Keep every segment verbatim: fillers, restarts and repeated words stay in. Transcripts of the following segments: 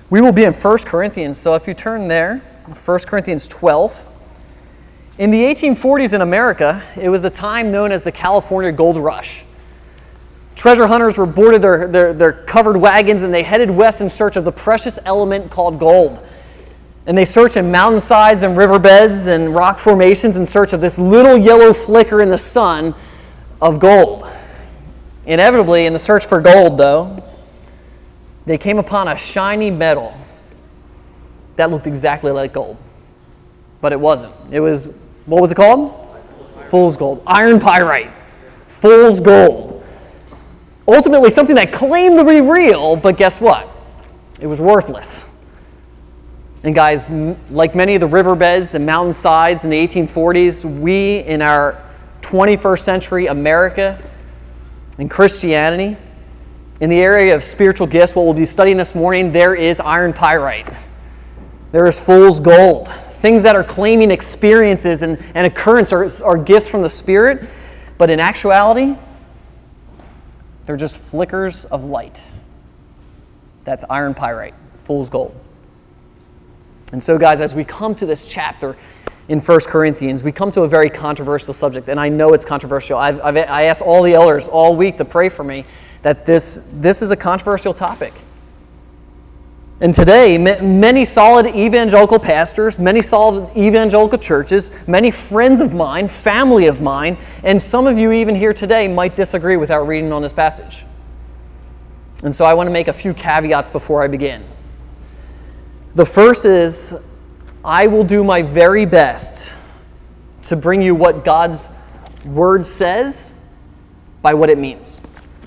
We will be in First Corinthians, so if you turn there, First Corinthians twelve. In the eighteen forties in America, it was a time known as the California Gold Rush. Treasure hunters were boarded their, their, their covered wagons and they headed west in search of the precious element called gold. And they searched in mountainsides and riverbeds and rock formations in search of this little yellow flicker in the sun of gold. Inevitably, in the search for gold, though, they came upon a shiny metal that looked exactly like gold. But it wasn't. It was, what was it called? Fool's gold. Iron pyrite. Fool's gold. Ultimately, something that claimed to be real, but guess what? It was worthless. And guys, like many of the riverbeds and mountainsides in the eighteen forties, we in our twenty-first century America and Christianity, in the area of spiritual gifts, what we'll be studying this morning, there is iron pyrite. There is fool's gold. Things that are claiming experiences and, and occurrence are, are gifts from the Spirit, but in actuality, they're just flickers of light. That's iron pyrite, fool's gold. And so, guys, as we come to this chapter in First Corinthians, we come to a very controversial subject, and I know it's controversial. I've, I've I asked all the elders all week to pray for me that this, this is a controversial topic. And today, many solid evangelical pastors, many solid evangelical churches, many friends of mine, family of mine, and some of you even here today might disagree with our reading on this passage. And so I want to make a few caveats before I begin. The first is, I will do my very best to bring you what God's Word says by what it means.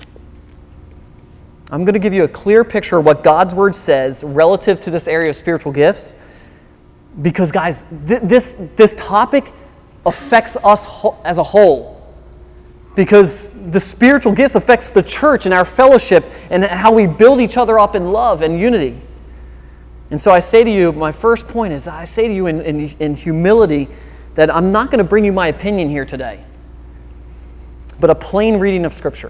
I'm going to give you a clear picture of what God's Word says relative to this area of spiritual gifts, because, guys, th- this, this topic affects us ho- as a whole, because the spiritual gifts affects the church and our fellowship and how we build each other up in love and unity. And so I say to you, my first point is, I say to you in, in, in humility that I'm not going to bring you my opinion here today, but a plain reading of Scripture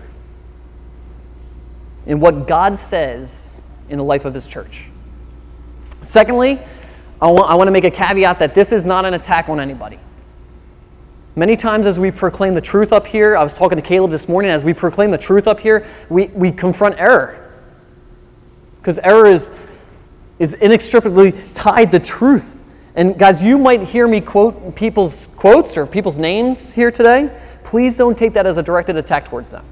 in what God says in the life of His church. Secondly, I want, I want to make a caveat that this is not an attack on anybody. Many times as we proclaim the truth up here, I was talking to Caleb this morning, as we proclaim the truth up here, we, we confront error. Because error is, is inextricably tied to truth. And guys, you might hear me quote people's quotes or people's names here today. Please don't take that as a directed attack towards them.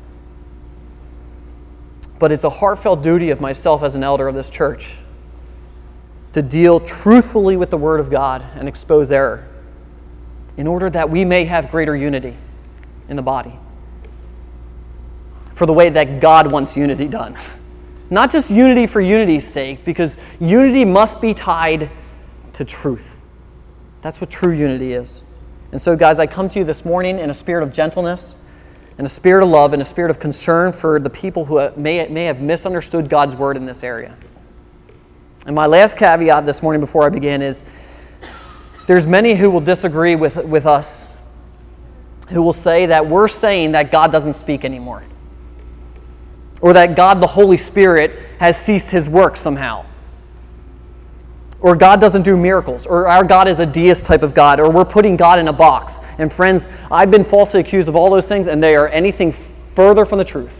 But it's a heartfelt duty of myself as an elder of this church to deal truthfully with the Word of God and expose error in order that we may have greater unity in the body for the way that God wants unity done. Not just unity for unity's sake, because unity must be tied to truth. That's what true unity is. And so, guys, I come to you this morning in a spirit of gentleness, in a spirit of love, and a spirit of concern for the people who may, may have misunderstood God's Word in this area. And my last caveat this morning before I begin is, there's many who will disagree with, with us, who will say that we're saying that God doesn't speak anymore, or that God, the Holy Spirit, has ceased His work somehow, or God doesn't do miracles, or our God is a deist type of God, or we're putting God in a box. And friends, I've been falsely accused of all those things, and they are anything further from the truth.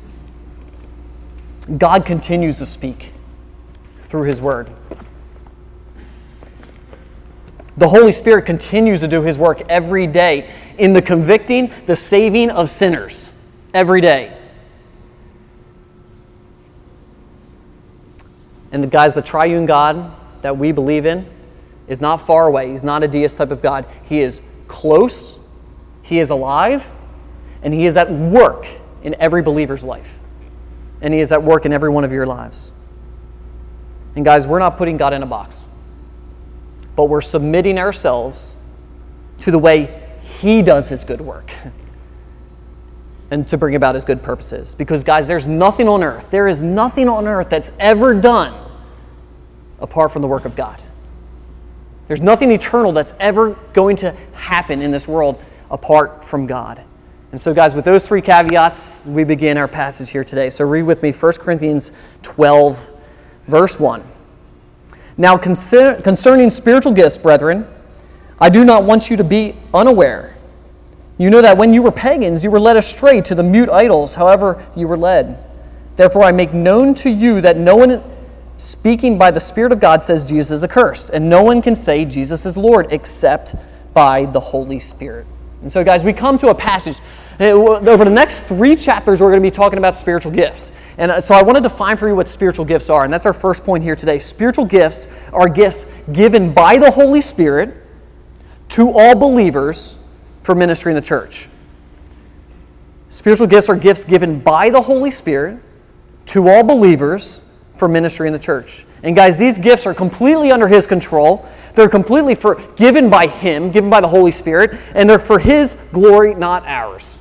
God continues to speak through His Word. The Holy Spirit continues to do His work every day in the convicting, the saving of sinners every day. And the guys, the triune God that we believe in is not far away. He's not a deist type of God. He is close, He is alive, and He is at work in every believer's life. And He is at work in every one of your lives. And guys, we're not putting God in a box, but we're submitting ourselves to the way He does His good work and to bring about His good purposes. Because, guys, there's nothing on earth, there is nothing on earth that's ever done apart from the work of God. There's nothing eternal that's ever going to happen in this world apart from God. And so, guys, with those three caveats, we begin our passage here today. So read with me First Corinthians twelve, verse one. Now concer- concerning spiritual gifts, brethren, I do not want you to be unaware. You know that when you were pagans, you were led astray to the mute idols, however you were led. Therefore I make known to you that no one speaking by the Spirit of God says Jesus is accursed, and no one can say Jesus is Lord except by the Holy Spirit. And so, guys, we come to a passage. Over the next three chapters, we're going to be talking about spiritual gifts. And so I want to define for you what spiritual gifts are, and that's our first point here today. Spiritual gifts are gifts given by the Holy Spirit to all believers for ministry in the church. Spiritual gifts are gifts given by the Holy Spirit to all believers for ministry in the church. And guys, these gifts are completely under His control. They're completely for, given by Him, given by the Holy Spirit, and they're for His glory, not ours.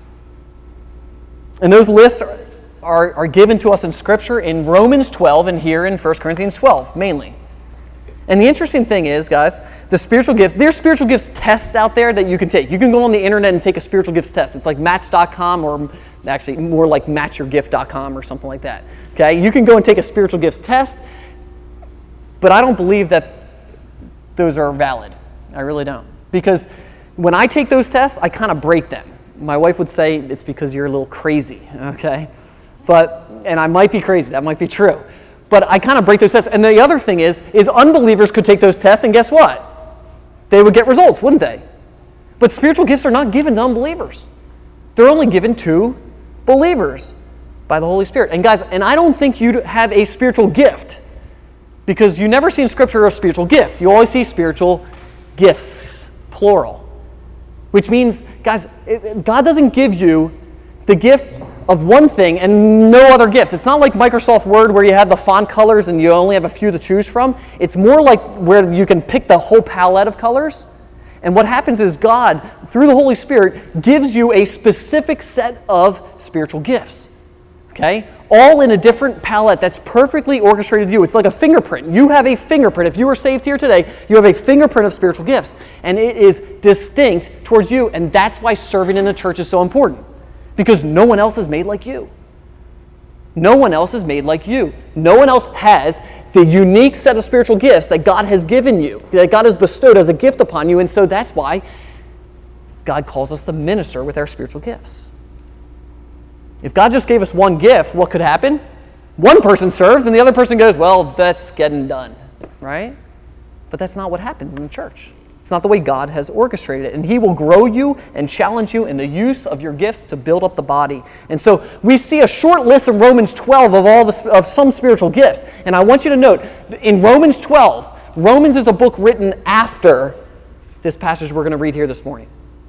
And those lists are, are, are given to us in Scripture in Romans twelve and here in First Corinthians twelve, mainly. And the interesting thing is, guys, the spiritual gifts, there's spiritual gifts tests out there that you can take. You can go on the internet and take a spiritual gifts test. It's like match dot com, or actually more like match your gift dot com or something like that. Okay, you can go and take a spiritual gifts test, but I don't believe that those are valid. I really don't. Because when I take those tests, I kind of break them. My wife would say it's because you're a little crazy, okay? But, and I might be crazy, that might be true. But I kind of break those tests. And the other thing is, is unbelievers could take those tests, and guess what? They would get results, wouldn't they? But spiritual gifts are not given to unbelievers. They're only given to believers by the Holy Spirit. And guys, and I don't think you have a spiritual gift, because you never see in Scripture a spiritual gift. You always see spiritual gifts, plural. Which means, guys, God doesn't give you the gift of one thing and no other gifts. It's not like Microsoft Word where you have the font colors and you only have a few to choose from. It's more like where you can pick the whole palette of colors. And what happens is God, through the Holy Spirit, gives you a specific set of spiritual gifts. Okay? All in a different palette that's perfectly orchestrated to you. It's like a fingerprint. You have a fingerprint. If you were saved here today, you have a fingerprint of spiritual gifts. And it is distinct towards you. And that's why serving in a church is so important. Because no one else is made like you. No one else is made like you. No one else has the unique set of spiritual gifts that God has given you, that God has bestowed as a gift upon you. And so that's why God calls us to minister with our spiritual gifts. If God just gave us one gift, what could happen? One person serves and the other person goes, well, that's getting done, right? But that's not what happens in the church. It's not the way God has orchestrated it. And He will grow you and challenge you in the use of your gifts to build up the body. And so we see a short list in Romans twelve of all the, of some spiritual gifts. And I want you to note, in Romans twelve, Romans is a book written after this passage we're going to read here this morning.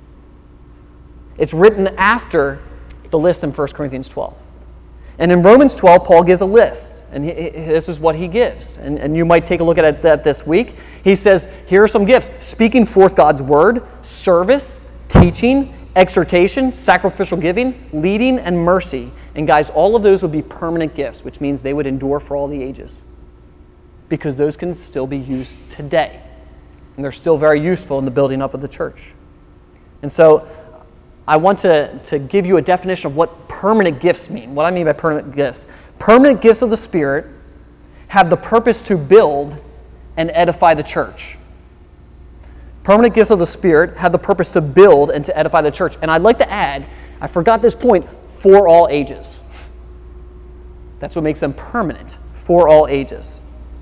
It's written after the list in First Corinthians twelve. And in Romans twelve, Paul gives a list. And he, this is what he gives. And, and you might take a look at that this week. He says, here are some gifts. Speaking forth God's word, service, teaching, exhortation, sacrificial giving, leading, and mercy. And guys, all of those would be permanent gifts, which means they would endure for all the ages. Because those can still be used today. And they're still very useful in the building up of the church. And so I want to, to give you a definition of what permanent gifts mean. What I mean by permanent gifts. Permanent gifts of the Spirit have the purpose to build and edify the church. Permanent gifts of the Spirit have the purpose to build and to edify the church. And I'd like to add, I forgot this point, for all ages. That's what makes them permanent, for all ages.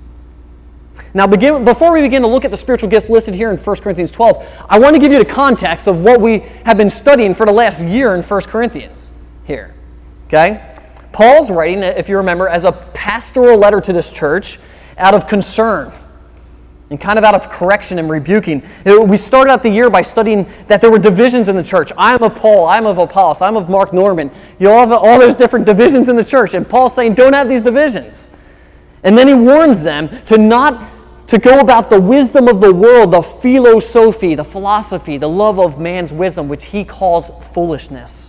Now, begin, before we begin to look at the spiritual gifts listed here in First Corinthians twelve, I want to give you the context of what we have been studying for the last year in First Corinthians here. Okay? Paul's writing, if you remember, as a pastoral letter to this church out of concern and kind of out of correction and rebuking. We started out the year by studying that there were divisions in the church. I'm of Paul, I'm of Apollos, I'm of Mark Norman. You all have all those different divisions in the church. And Paul's saying, don't have these divisions. And then he warns them to not to go about the wisdom of the world, the philosophy, the philosophy, the love of man's wisdom, which he calls foolishness.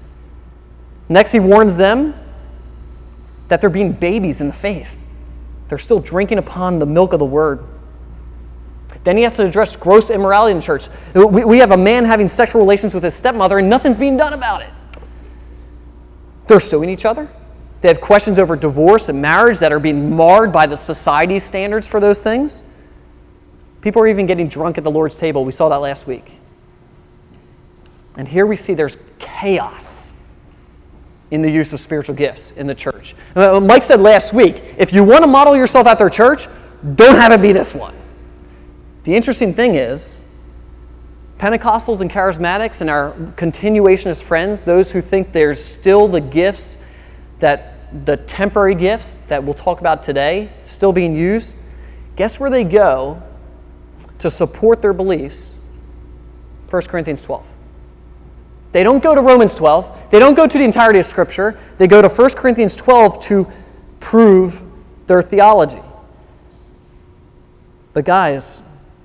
Next, he warns them that they're being babies in the faith. They're still drinking upon the milk of the word. Then he has to address gross immorality in the church. We, we have a man having sexual relations with his stepmother and nothing's being done about it. They're suing each other. They have questions over divorce and marriage that are being marred by the society standards for those things. People are even getting drunk at the Lord's table. We saw that last week. And here we see there's chaos in the use of spiritual gifts in the church. Mike said last week, if you want to model yourself after a church, don't have it be this one. The interesting thing is, Pentecostals and charismatics and our continuationist friends, those who think there's still the gifts, that the temporary gifts that we'll talk about today, still being used, guess where they go to support their beliefs? First Corinthians twelve. They don't go to Romans twelve. They don't go to the entirety of Scripture. They go to First Corinthians twelve to prove their theology. But guys,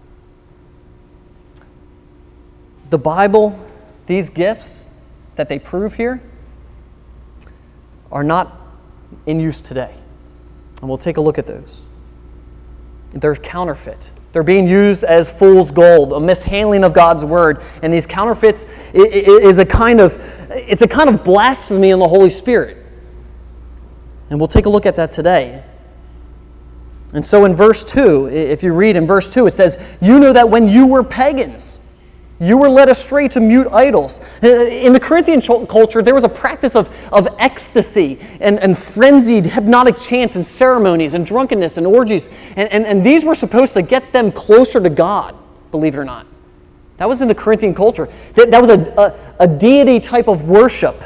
the Bible, these gifts that they prove here, are not in use today. And we'll take a look at those. They're counterfeit. They're being used as fool's gold, a mishandling of God's word. And these counterfeits is a kind of, it's a kind of blasphemy in the Holy Spirit. And we'll take a look at that today. And so in verse two, if you read in verse two, it says, "You know that when you were pagans, you were led astray to mute idols." In the Corinthian culture, there was a practice of, of ecstasy and, and frenzied hypnotic chants and ceremonies and drunkenness and orgies. And, and, and these were supposed to get them closer to God, believe it or not. That was in the Corinthian culture. That, that was a, a, a deity type of worship.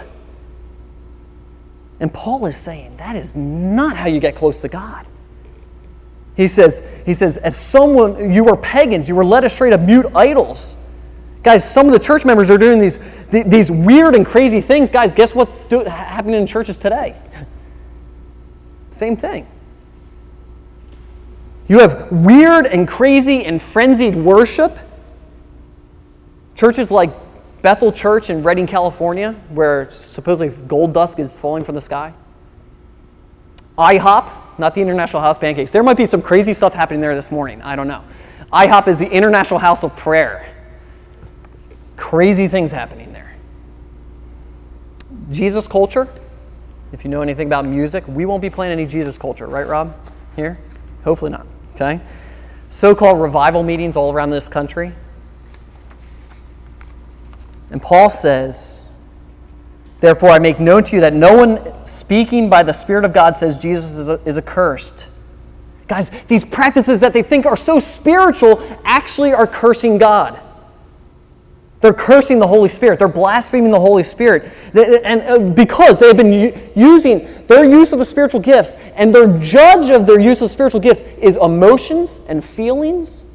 And Paul is saying that is not how you get close to God. He says, he says, as someone, you were pagans, you were led astray to mute idols. Guys, some of the church members are doing these, these weird and crazy things. Guys, guess what's do, happening in churches today? Same thing. You have weird and crazy and frenzied worship. Churches like Bethel Church in Redding, California, where supposedly gold dust is falling from the sky. I hop, not the International House Pancakes. There might be some crazy stuff happening there this morning. I don't know. I hop is the International House of Prayer. Crazy things happening there. Jesus culture, if you know anything about music, we won't be playing any Jesus culture, right, Rob? Here? Hopefully not, okay? So-called revival meetings all around this country. And Paul says, "Therefore I make known to you that no one speaking by the Spirit of God says Jesus is, a, is accursed." Guys, these practices that they think are so spiritual actually are cursing God. They're cursing the Holy Spirit. They're blaspheming the Holy Spirit. And because they have been using their use of the spiritual gifts, and their judge of their use of spiritual gifts is emotions and feelings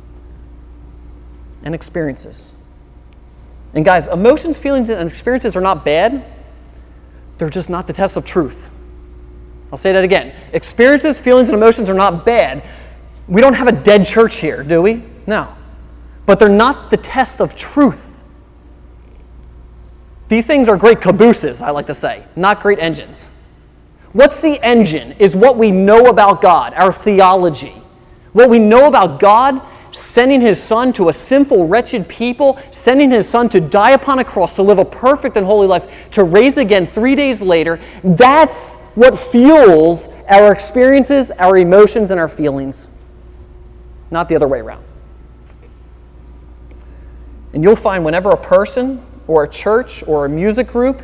and experiences. And guys, emotions, feelings, and experiences are not bad. They're just not the test of truth. I'll say that again. Experiences, feelings, and emotions are not bad. We don't have a dead church here, do we? No. But they're not the test of truth. These things are great cabooses, I like to say, not great engines. What's the engine is what we know about God, our theology. What we know about God, sending His Son to a sinful, wretched people, sending His Son to die upon a cross, to live a perfect and holy life, to raise again three days later. That's what fuels our experiences, our emotions, and our feelings, not the other way around. And you'll find whenever a person or a church or a music group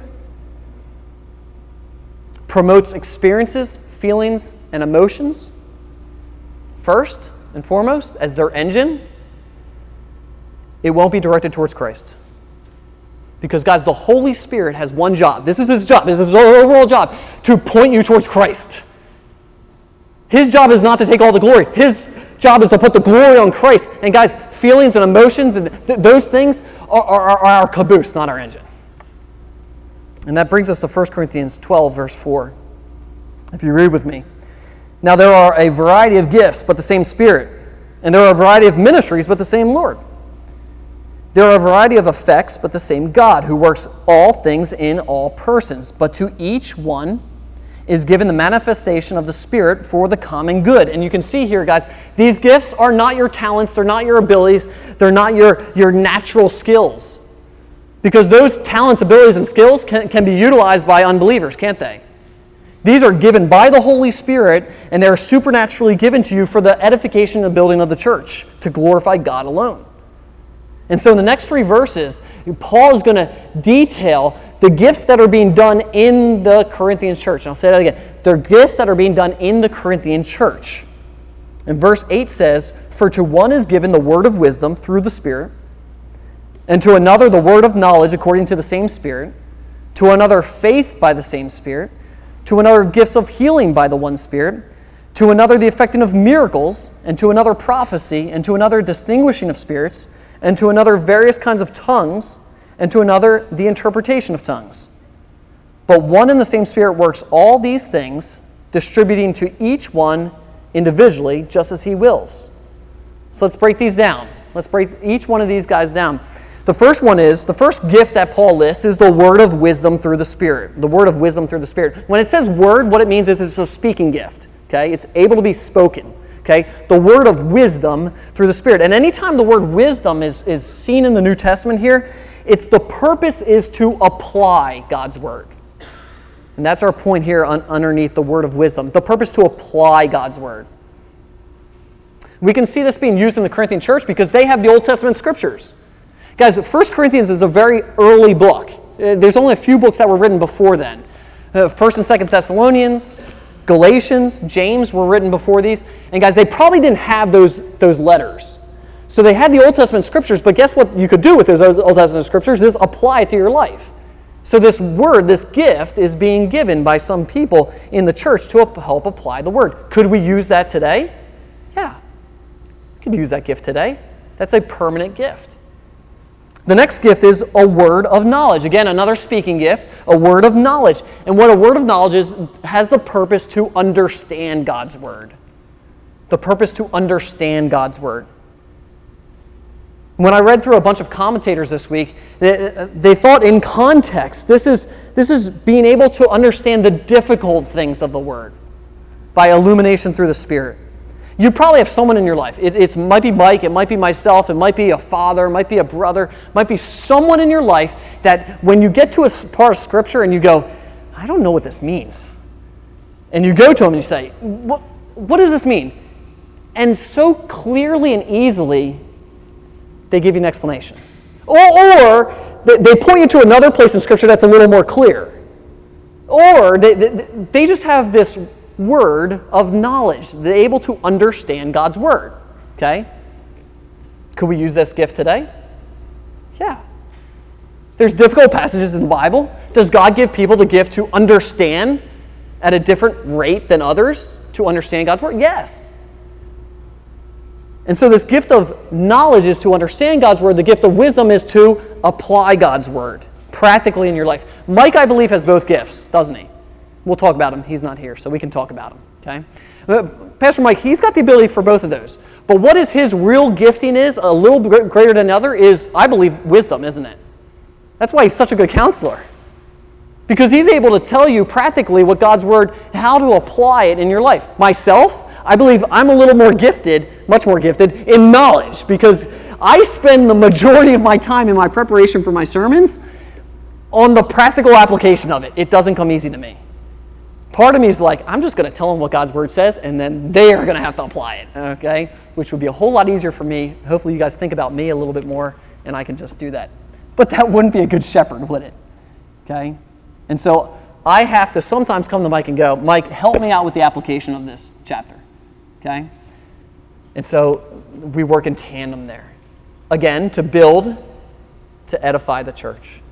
promotes experiences, feelings, and emotions first and foremost as their engine, it won't be directed towards Christ. Because, guys, the Holy Spirit has one job. This is His job. This is His overall job, to point you towards Christ. His job is not to take all the glory. His job is to put the glory on Christ. And, guys, feelings and emotions and th- those things are, are, are our caboose, not our engine. And that brings us to First Corinthians twelve, verse four. If you read with me. "Now there are a variety of gifts, but the same Spirit. And there are a variety of ministries, but the same Lord. There are a variety of effects, but the same God, who works all things in all persons. But to each one is given the manifestation of the Spirit for the common good." And you can see here, guys, these gifts are not your talents, they're not your abilities, they're not your, your natural skills. Because those talents, abilities, and skills can, can be utilized by unbelievers, can't they? These are given by the Holy Spirit, and they are supernaturally given to you for the edification and building of the church, to glorify God alone. And so in the next three verses, Paul is going to detail the gifts that are being done in the Corinthian church. And I'll say that again. They're gifts that are being done in the Corinthian church. And verse eight says, "For to one is given the word of wisdom through the Spirit, and to another the word of knowledge according to the same Spirit, to another faith by the same Spirit, to another gifts of healing by the one Spirit, to another the effecting of miracles, and to another prophecy, and to another distinguishing of spirits, and to another various kinds of tongues, and to another the interpretation of tongues. But one and the same Spirit works all these things, distributing to each one individually, just as he wills." So let's break these down. Let's break each one of these guys down. The first one is, the first gift that Paul lists is the word of wisdom through the Spirit. The word of wisdom through the Spirit. When it says word, what it means is it's a speaking gift. Okay? It's able to be spoken. Okay? The word of wisdom through the Spirit. And anytime the word wisdom is, is seen in the New Testament here, it's the purpose is to apply God's word. And that's our point here on, underneath the word of wisdom. The purpose to apply God's word. We can see this being used in the Corinthian church because they have the Old Testament scriptures. Guys, First Corinthians is a very early book. There's only a few books that were written before then. First and Second Thessalonians, Galatians, James were written before these. And guys, they probably didn't have those, those letters. So they had the Old Testament scriptures, but guess what you could do with those Old Testament scriptures is apply it to your life. So this word, this gift, is being given by some people in the church to help apply the word. Could we use that today? Yeah. We could use that gift today. That's a permanent gift. The next gift is a word of knowledge. Again, another speaking gift, a word of knowledge. And what a word of knowledge is, has the purpose to understand God's word. The purpose to understand God's word. When I read through a bunch of commentators this week, they, they thought in context, this is, this is being able to understand the difficult things of the word by illumination through the Spirit. You probably have someone in your life. It it's, might be Mike, it might be myself, it might be a father, it might be a brother, it might be someone in your life that when you get to a part of Scripture and you go, I don't know what this means. And you go to them and you say, what, what does this mean? And so clearly and easily, they give you an explanation. Or, or they point you to another place in Scripture that's a little more clear. Or they, they, they just have this word of knowledge. They're able to understand God's word. Okay? Could we use this gift today? Yeah. There's difficult passages in the Bible. Does God give people the gift to understand at a different rate than others to understand God's word? Yes. And so this gift of knowledge is to understand God's word. The gift of wisdom is to apply God's word practically in your life. Mike, I believe, has both gifts, doesn't he? We'll talk about him. He's not here, so we can talk about him. Okay? Pastor Mike, he's got the ability for both of those. But what is his real gifting is, a little bit greater than another, is, I believe, wisdom, isn't it? That's why he's such a good counselor. Because he's able to tell you practically what God's word, how to apply it in your life. Myself, I believe I'm a little more gifted, much more gifted, in knowledge, because I spend the majority of my time in my preparation for my sermons on the practical application of it. It doesn't come easy to me. Part of me is like, I'm just going to tell them what God's word says, and then they are going to have to apply it, okay? Which would be a whole lot easier for me. Hopefully you guys think about me a little bit more, and I can just do that. But that wouldn't be a good shepherd, would it? Okay? And so I have to sometimes come to Mike and go, Mike, help me out with the application of this chapter. Okay? And so we work in tandem there. Again, to build, to edify the church.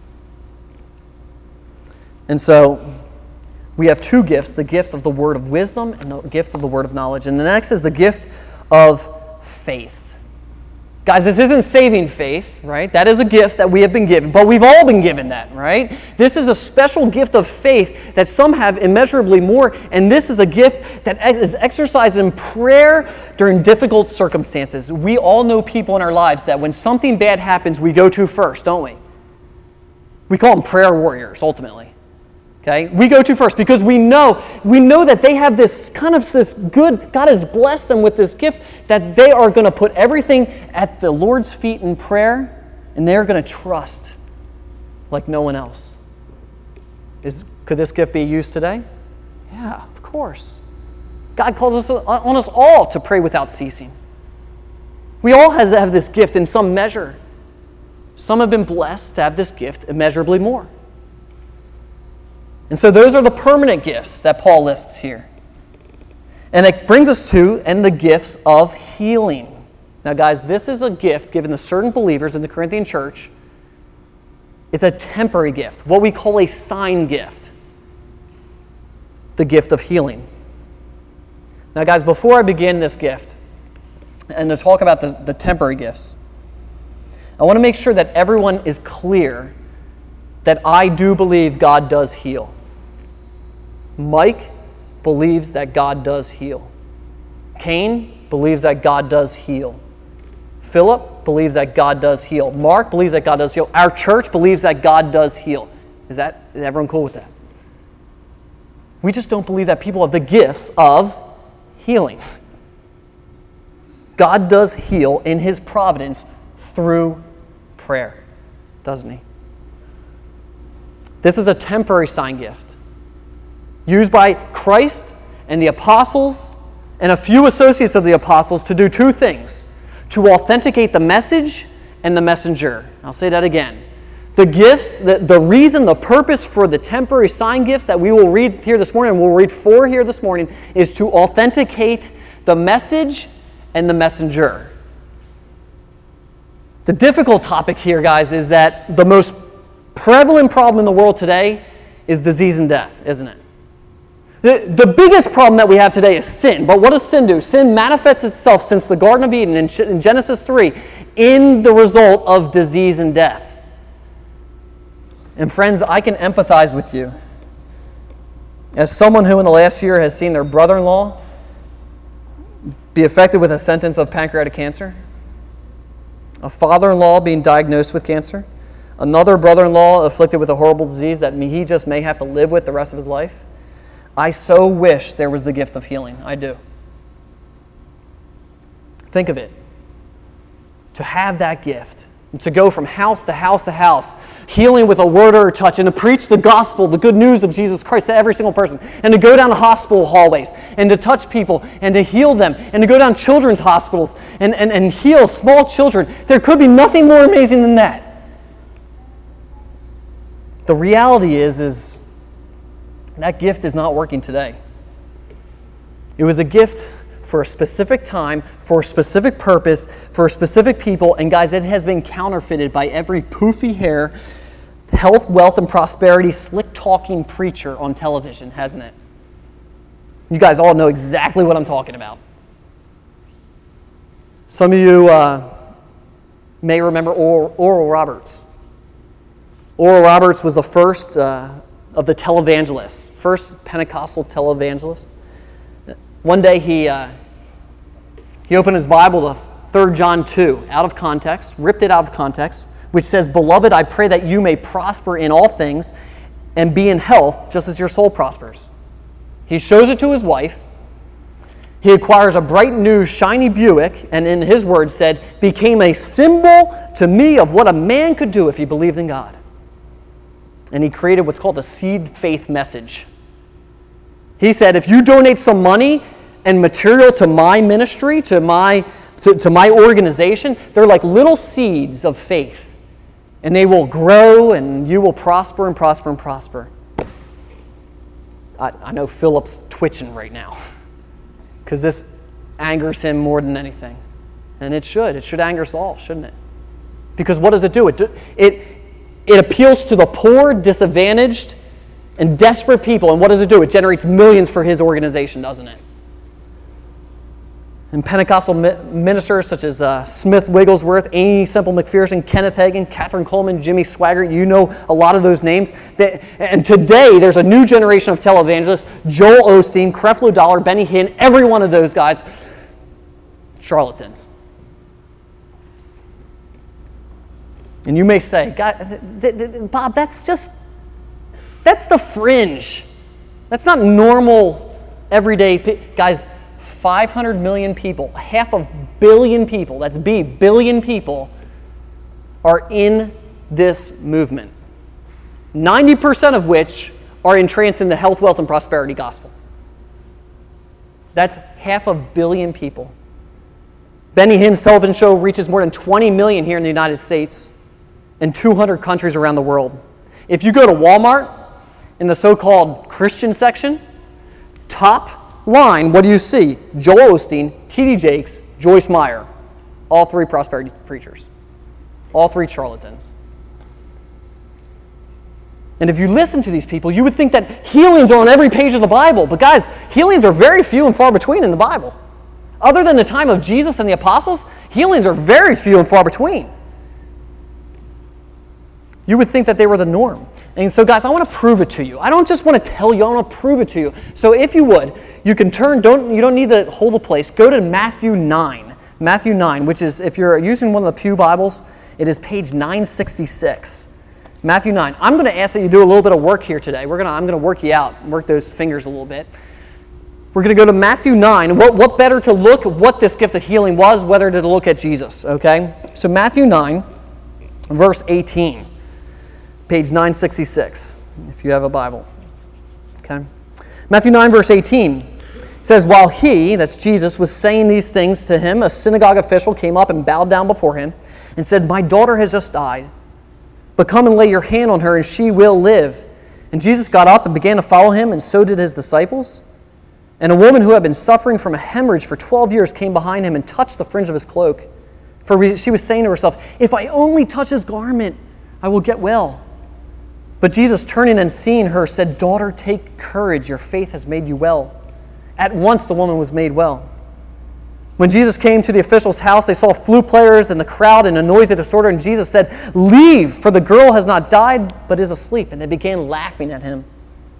And so we have two gifts, the gift of the word of wisdom and the gift of the word of knowledge. And the next is the gift of faith. Guys, this isn't saving faith, right? That is a gift that we have been given, but we've all been given that, right? This is a special gift of faith that some have immeasurably more, and this is a gift that is exercised in prayer during difficult circumstances. We all know people in our lives that when something bad happens, we go to first, don't we? We call them prayer warriors, ultimately. Okay? We go to first because we know we know that they have this kind of this good, God has blessed them with this gift that they are going to put everything at the Lord's feet in prayer, and they're going to trust like no one else. Is could this gift be used today? Yeah, of course. God calls us on us all to pray without ceasing. We all has to have this gift in some measure. Some have been blessed to have this gift immeasurably more. And so those are the permanent gifts that Paul lists here. And it brings us to, and the gifts of healing. Now guys, this is a gift given to certain believers in the Corinthian church. It's a temporary gift, what we call a sign gift. The gift of healing. Now guys, before I begin this gift, and to talk about the, the temporary gifts, I want to make sure that everyone is clear that I do believe God does heal. Mike believes that God does heal. Cain believes that God does heal. Philip believes that God does heal. Mark believes that God does heal. Our church believes that God does heal. Is that, is everyone cool with that? We just don't believe that people have the gifts of healing. God does heal in His providence through prayer, doesn't He? This is a temporary sign gift used by Christ and the apostles and a few associates of the apostles to do two things: to authenticate the message and the messenger. I'll say that again. The gifts, the, the reason, the purpose for the temporary sign gifts that we will read here this morning, and we'll read four here this morning, is to authenticate the message and the messenger. The difficult topic here, guys, is that the most prevalent problem in the world today is disease and death, isn't it? The, the biggest problem that we have today is sin. But what does sin do? Sin manifests itself since the Garden of Eden in, in Genesis three in the result of disease and death. And friends, I can empathize with you. As someone who in the last year has seen their brother-in-law be affected with a sentence of pancreatic cancer, a father-in-law being diagnosed with cancer, another brother-in-law afflicted with a horrible disease that he just may have to live with the rest of his life, I so wish there was the gift of healing. I do. Think of it. To have that gift, and to go from house to house to house, healing with a word or a touch, and to preach the gospel, the good news of Jesus Christ to every single person, and to go down the hospital hallways, and to touch people, and to heal them, and to go down children's hospitals, and, and, and heal small children. There could be nothing more amazing than that. The reality is, is that gift is not working today. It was a gift for a specific time, for a specific purpose, for specific people, and guys, it has been counterfeited by every poofy hair, health, wealth, and prosperity, slick-talking preacher on television, hasn't it? You guys all know exactly what I'm talking about. Some of you uh, may remember Oral, Oral Roberts. Oral Roberts was the first uh, of the televangelists, first Pentecostal televangelist. One day he uh, he opened his Bible to Third John two, out of context, ripped it out of context, which says, "Beloved, I pray that you may prosper in all things and be in health just as your soul prospers." He shows it to his wife. He acquires a bright new shiny Buick, and in his words said, "Became a symbol to me of what a man could do if he believed in God." And he created what's called the seed faith message. He said, if you donate some money and material to my ministry, to my, to, to my organization, they're like little seeds of faith. And they will grow, and you will prosper and prosper and prosper. I, I know Philip's twitching right now because this angers him more than anything. And it should. It should anger us all, shouldn't it? Because what does it do? It, do, it, it appeals to the poor, disadvantaged, and desperate people. And what does it do? It generates millions for his organization, doesn't it? And Pentecostal mi- ministers such as uh, Smith Wigglesworth, Amy Semple McPherson, Kenneth Hagin, Catherine Coleman, Jimmy Swaggart, you know a lot of those names. That, and today, there's a new generation of televangelists, Joel Osteen, Creflo Dollar, Benny Hinn, every one of those guys, charlatans. And you may say, God, th- th- th- Bob, that's just, that's the fringe. That's not normal, everyday thing. Guys, five hundred million people, half a billion people, that's B, billion people, are in this movement. ninety percent of which are entranced in the health, wealth, and prosperity gospel. That's half a billion people. Benny Hinn's television show reaches more than twenty million here in the United States and two hundred countries around the world. If you go to Walmart, in the so-called Christian section, top line, what do you see? Joel Osteen, T D Jakes, Joyce Meyer. All three prosperity preachers. All three charlatans. And if you listen to these people, you would think that healings are on every page of the Bible. But guys, healings are very few and far between in the Bible. Other than the time of Jesus and the apostles, healings are very few and far between. You would think that they were the norm. And so guys, I want to prove it to you. I don't just want to tell you, I want to prove it to you. So if you would, you can turn, don't you don't need to hold a place. Go to Matthew nine. Matthew nine, which is, if you're using one of the Pew Bibles, it is page nine sixty-six. Matthew nine. I'm going to ask that you do a little bit of work here today. We're going to, I'm going to work you out, work those fingers a little bit. We're going to go to Matthew nine. What, what better to look at what this gift of healing was, whether to look at Jesus, okay? So Matthew nine, verse eighteen, page nine sixty-six, if you have a Bible, okay? Matthew nine, verse eighteen says, while he, that's Jesus, was saying these things to him, a synagogue official came up and bowed down before him and said, my daughter has just died. But come and lay your hand on her, and she will live. And Jesus got up and began to follow him, and so did his disciples. And a woman who had been suffering from a hemorrhage for twelve years came behind him and touched the fringe of his cloak. For she was saying to herself, if I only touch his garment, I will get well. But Jesus, turning and seeing her, said, daughter, take courage. Your faith has made you well. At once the woman was made well. When Jesus came to the official's house, they saw flute players and the crowd and a noisy disorder, and Jesus said, leave, for the girl has not died, but is asleep. And they began laughing at him.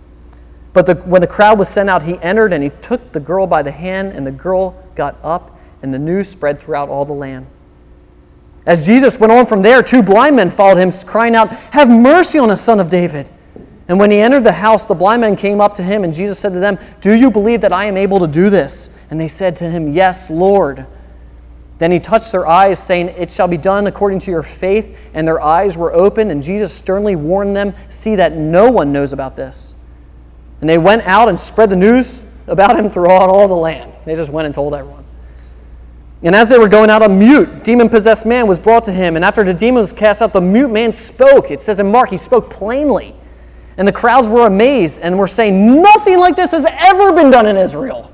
But the, when the crowd was sent out, he entered, and he took the girl by the hand, and the girl got up, and the news spread throughout all the land. As Jesus went on from there, two blind men followed him, crying out, have mercy on us, Son of David. And when he entered the house, the blind men came up to him, and Jesus said to them, do you believe that I am able to do this? And they said to him, yes, Lord. Then he touched their eyes, saying, it shall be done according to your faith. And their eyes were opened, and Jesus sternly warned them, see that no one knows about this. And they went out and spread the news about him throughout all the land. They just went and told everyone. And as they were going out, a mute, demon-possessed man was brought to him. And after the demon was cast out, the mute man spoke. It says in Mark, he spoke plainly. And the crowds were amazed and were saying, nothing like this has ever been done in Israel.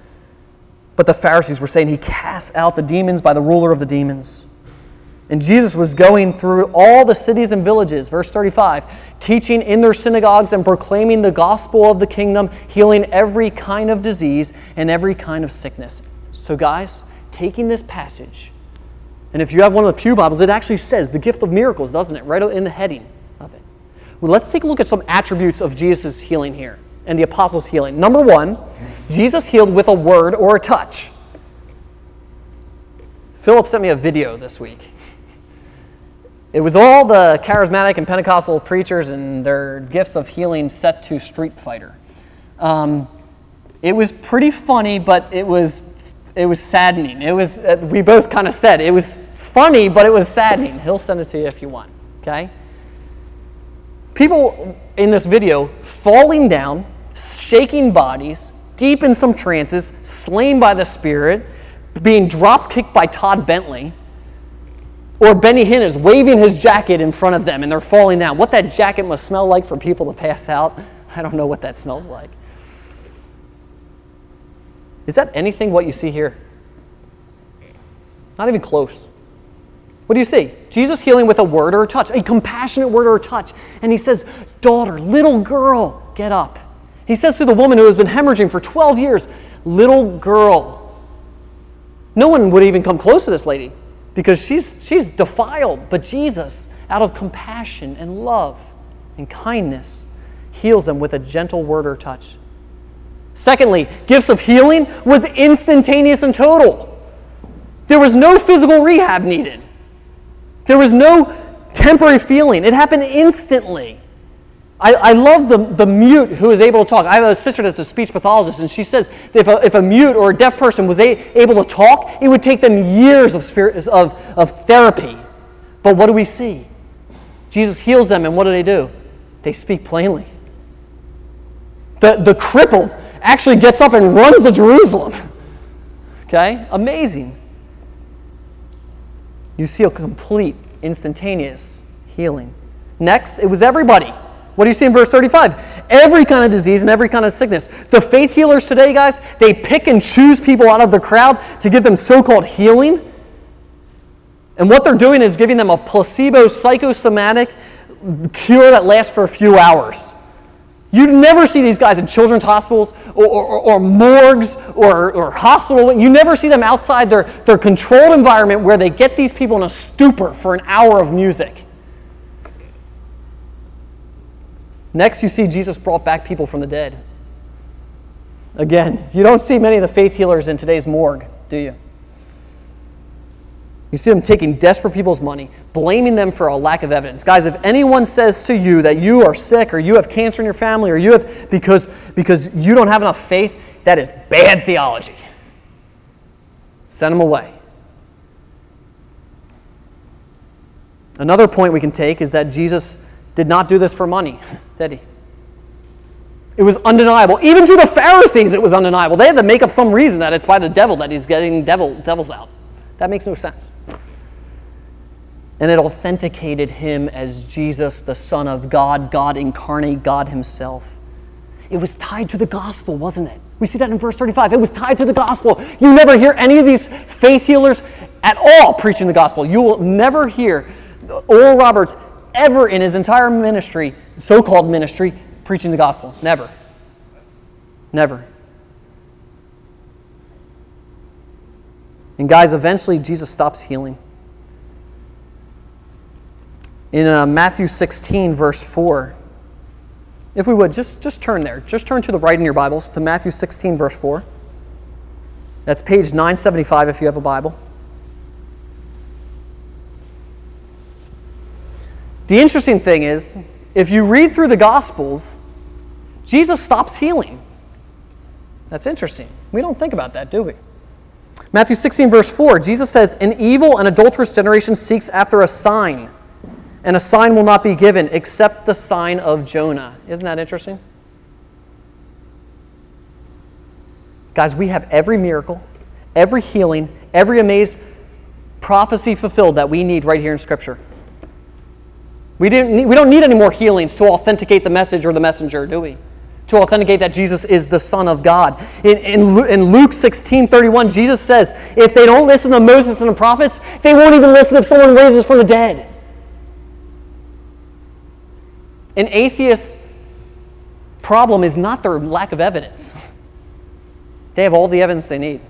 But the Pharisees were saying, he casts out the demons by the ruler of the demons. And Jesus was going through all the cities and villages, verse thirty-five, teaching in their synagogues and proclaiming the gospel of the kingdom, healing every kind of disease and every kind of sickness. So guys, taking this passage, and if you have one of the Pew Bibles, it actually says the gift of miracles, doesn't it? Right in the heading of it. Well, let's take a look at some attributes of Jesus' healing here and the apostles' healing. Number one, Jesus healed with a word or a touch. Philip sent me a video this week. It was all the charismatic and Pentecostal preachers and their gifts of healing set to Street Fighter. Um, it was pretty funny, but it was it was saddening. It was uh, we both kind of said it was funny, but it was saddening. He'll send it to you if you want. Okay. People in this video falling down, shaking bodies, deep in some trances, slain by the Spirit, being drop-kicked by Todd Bentley, or Benny Hinn is waving his jacket in front of them and they're falling down. What that jacket must smell like for people to pass out, I don't know what that smells like. Is that anything what you see here? Not even close. What do you see? Jesus healing with a word or a touch, a compassionate word or a touch. And he says, daughter, little girl, get up. He says to the woman who has been hemorrhaging for twelve years, little girl. No one would even come close to this lady because she's, she's defiled. But Jesus, out of compassion and love and kindness, heals them with a gentle word or touch. Secondly, gifts of healing was instantaneous and total. There was no physical rehab needed. There was no temporary feeling. It happened instantly. I, I love the, the mute who is able to talk. I have a sister that's a speech pathologist, and she says that if a, if a mute or a deaf person was a, able to talk, it would take them years of, spirit, of, of therapy. But what do we see? Jesus heals them, and what do they do? They speak plainly. The, the crippled, actually gets up and runs to Jerusalem. Okay? Amazing. You see a complete, instantaneous healing. Next, it was everybody. What do you see in verse thirty-five? Every kind of disease and every kind of sickness. The faith healers today, guys, they pick and choose people out of the crowd to give them so-called healing. And what they're doing is giving them a placebo psychosomatic cure that lasts for a few hours. You never see these guys in children's hospitals or, or, or morgues or, or hospital. You never see them outside their, their controlled environment where they get these people in a stupor for an hour of music. Next, you see Jesus brought back people from the dead. Again, you don't see many of the faith healers in today's morgue, do you? You see them taking desperate people's money, blaming them for a lack of evidence. Guys, if anyone says to you that you are sick or you have cancer in your family or you have because, because you don't have enough faith, that is bad theology. Send them away. Another point we can take is that Jesus did not do this for money, did he? It was undeniable. Even to the Pharisees, it was undeniable. They had to make up some reason that it's by the devil that he's getting devil, devils out. That makes no sense. And it authenticated him as Jesus, the Son of God, God incarnate, God himself. It was tied to the gospel, wasn't it? We see that in verse thirty-five. It was tied to the gospel. You never hear any of these faith healers at all preaching the gospel. You will never hear Oral Roberts ever in his entire ministry, so-called ministry, preaching the gospel. Never. Never. And guys, eventually Jesus stops healing. In uh, Matthew sixteen, verse four, if we would, just, just turn there. Just turn to the right in your Bibles, to Matthew sixteen, verse four. That's page nine seventy-five if you have a Bible. The interesting thing is, if you read through the Gospels, Jesus stops healing. That's interesting. We don't think about that, do we? Matthew sixteen, verse four, Jesus says, "An evil and adulterous generation seeks after a sign, and a sign will not be given except the sign of Jonah." Isn't that interesting? Guys, we have every miracle, every healing, every amazing prophecy fulfilled that we need right here in Scripture. We, didn't need, we don't need any more healings to authenticate the message or the messenger, do we? To authenticate that Jesus is the Son of God. In, in, in Luke sixteen thirty-one, Jesus says, if they don't listen to Moses and the prophets, they won't even listen if someone raises from the dead. An atheist's problem is not their lack of evidence. They have all the evidence they need.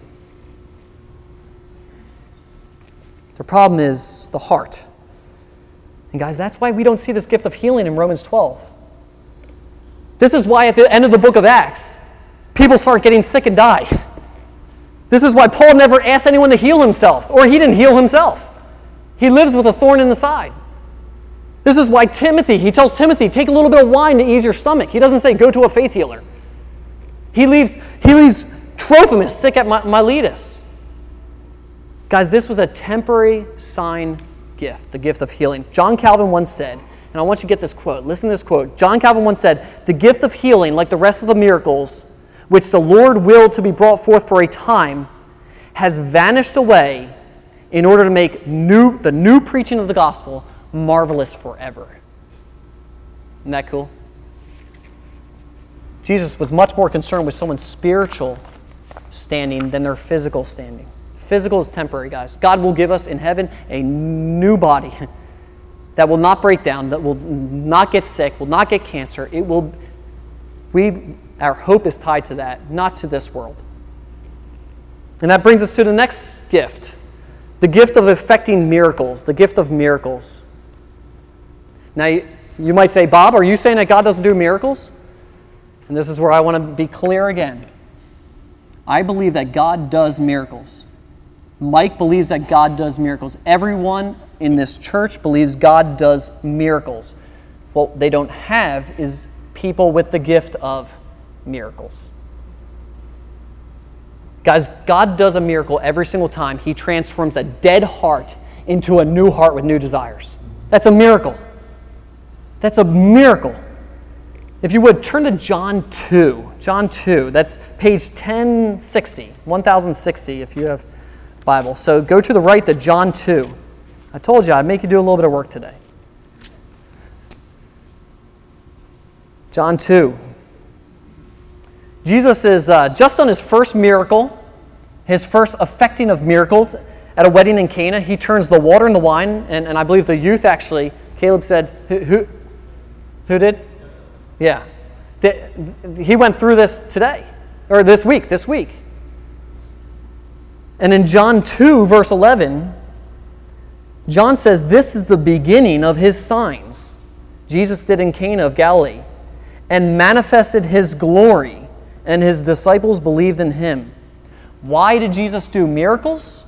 Their problem is the heart. And guys, that's why we don't see this gift of healing in Romans twelve. This is why at the end of the book of Acts, people start getting sick and die. This is why Paul never asked anyone to heal himself, or he didn't heal himself. He lives with a thorn in the side. This is why Timothy, he tells Timothy, take a little bit of wine to ease your stomach. He doesn't say, go to a faith healer. He leaves, he leaves Trophimus sick at Miletus. Guys, this was a temporary sign gift, the gift of healing. John Calvin once said, and I want you to get this quote. Listen to this quote. John Calvin once said, "The gift of healing, like the rest of the miracles, which the Lord willed to be brought forth for a time, has vanished away in order to make new the new preaching of the gospel marvelous forever." Isn't that cool? Jesus was much more concerned with someone's spiritual standing than their physical standing. Physical is temporary, guys. God will give us in heaven a new body that will not break down, that will not get sick, will not get cancer. It will, we, our hope is tied to that, not to this world. And that brings us to the next gift, the gift of effecting miracles, the gift of miracles. Now, you, you might say, Bob, are you saying that God doesn't do miracles? And this is where I want to be clear again. I believe that God does miracles. Mike believes that God does miracles. Everyone in this church believes God does miracles. What they don't have is people with the gift of miracles. Guys, God does a miracle every single time. He transforms a dead heart into a new heart with new desires. That's a miracle. That's a miracle. If you would, turn to John two. John two. That's page ten sixty, ten sixty if you have Bible. So go to the right to John two. I told you I'd make you do a little bit of work today. John two. Jesus is uh, just on his first miracle, his first effecting of miracles at a wedding in Cana. He turns the water into wine, and, and I believe the youth actually, Caleb said, who, who, who did? Yeah. He went through this today, or this week, this week. And in John two, verse eleven, John says this is the beginning of his signs Jesus did in Cana of Galilee, and manifested his glory, and his disciples believed in him. Why did Jesus do miracles?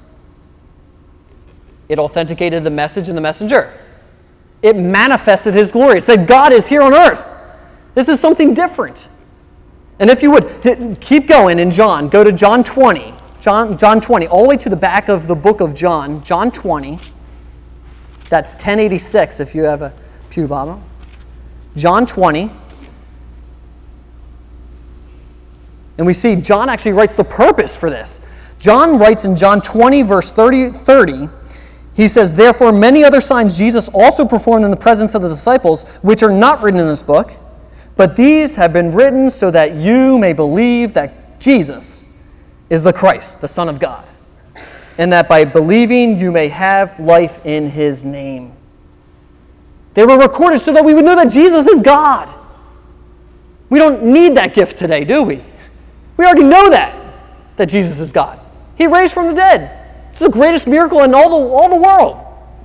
It authenticated the message and the messenger. It manifested his glory. It said God is here on earth. This is something different. And if you would, keep going in John. Go to John twenty. John, John twenty, all the way to the back of the book of John. John twenty. That's ten eighty-six if you have a Pew Bible. John twenty. And we see John actually writes the purpose for this. John writes in John twenty, verse thirty, thirty, he says, "Therefore many other signs Jesus also performed in the presence of the disciples, which are not written in this book, but these have been written so that you may believe that Jesus is the Christ, the Son of God, and that by believing you may have life in his name." They were recorded so that we would know that Jesus is God. We don't need that gift today, do we? We already know that, that Jesus is God. He raised from the dead. It's the greatest miracle in all the, all the world.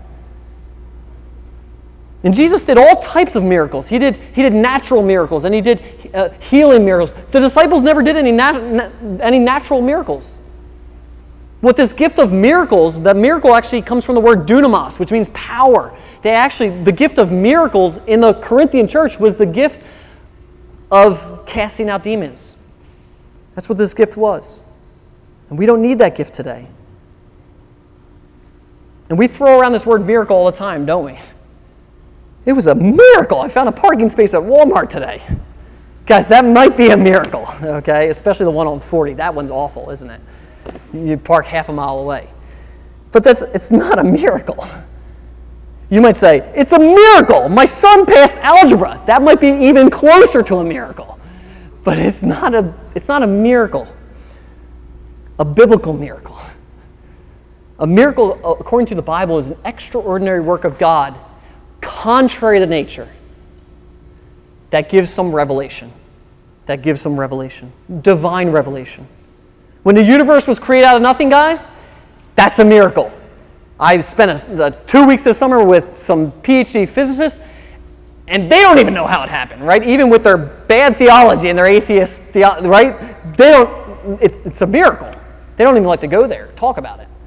And Jesus did all types of miracles. He did, he did natural miracles, and he did uh, healing miracles. The disciples never did any, nat- na- any natural miracles. With this gift of miracles, the miracle actually comes from the word dunamis, which means power. They actually, the gift of miracles in the Corinthian church was the gift of casting out demons. That's what this gift was. And we don't need that gift today. And we throw around this word miracle all the time, don't we? It was a miracle. I found a parking space at Walmart today. Guys, that might be a miracle, okay? Especially the one on forty. That one's awful, isn't it? You park half a mile away. But that's it's not a miracle. You might say, it's a miracle. My son passed algebra. That might be even closer to a miracle. But it's not a, it's not a miracle. A biblical miracle. A miracle, according to the Bible, is an extraordinary work of God, contrary to nature, that gives some revelation. That gives some revelation. Divine revelation. When the universe was created out of nothing, guys, that's a miracle. I spent a, a, two weeks this summer with some PhD physicists, and they don't even know how it happened, right? Even with their bad theology and their atheist theology, right? They don't. It, it's a miracle. They don't even like to go there, talk about it.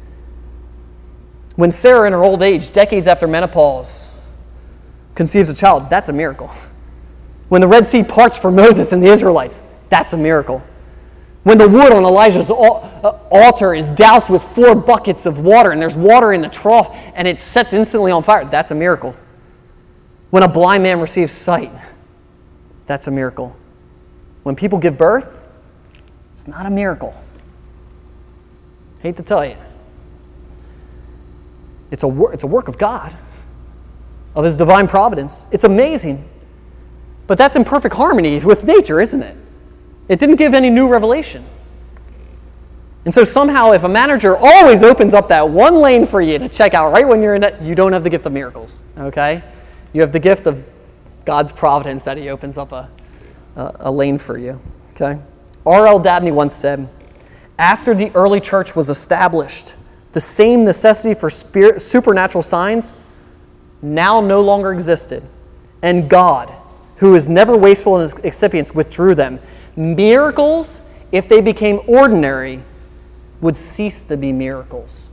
When Sarah, in her old age, decades after menopause, conceives a child, that's a miracle. When the Red Sea parts for Moses and the Israelites, that's a miracle. When the wood on Elijah's altar is doused with four buckets of water, and there's water in the trough, and it sets instantly on fire, that's a miracle. When a blind man receives sight, that's a miracle. When people give birth, it's not a miracle. Hate to tell you. It's a, wor- it's a work of God, of his divine providence. It's amazing. But that's in perfect harmony with nature, isn't it? It didn't give any new revelation. And so somehow if a manager always opens up that one lane for you to check out right when you're in it, you don't have the gift of miracles, okay? You have the gift of God's providence that he opens up a, a, a lane for you, okay? R L Dabney once said, after the early church was established, the same necessity for spirit, supernatural signs now no longer existed. And God, who is never wasteful in his excipients, withdrew them. Miracles, if they became ordinary, would cease to be miracles.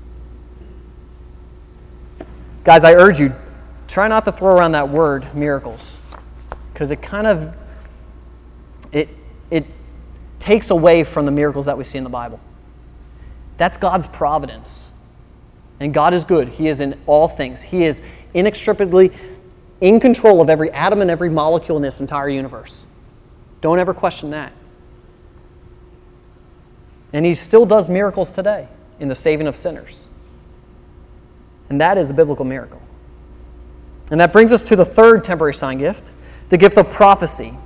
Guys, I urge you, try not to throw around that word, miracles, because it kind of, it, it takes away from the miracles that we see in the Bible. That's God's providence. And God is good. He is in all things. He is inextricably in control of every atom and every molecule in this entire universe. Don't ever question that. And he still does miracles today in the saving of sinners. And that is a biblical miracle. And that brings us to the third temporary sign gift, the gift of prophecy.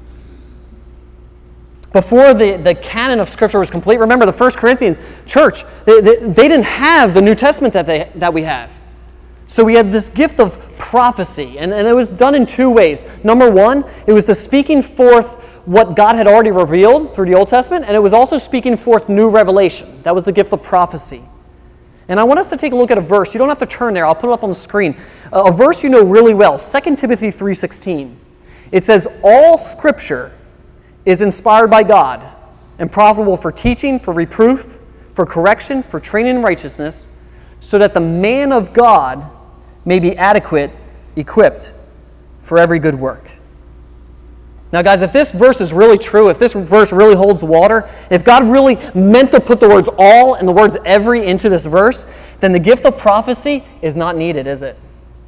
Before the, the canon of Scripture was complete, remember the First Corinthians church, they, they, they didn't have the New Testament that, they, that we have. So we had this gift of prophecy, and, and it was done in two ways. Number one, it was the speaking forth what God had already revealed through the Old Testament, and it was also speaking forth new revelation. That was the gift of prophecy. And I want us to take a look at a verse. You don't have to turn there. I'll put it up on the screen. Uh, a verse you know really well, Second Timothy three sixteen. It says, all Scripture is inspired by God and profitable for teaching, for reproof, for correction, for training in righteousness, so that the man of God may be adequate, equipped for every good work. Now, guys, if this verse is really true, if this verse really holds water, if God really meant to put the words all and the words every into this verse, then the gift of prophecy is not needed, is it?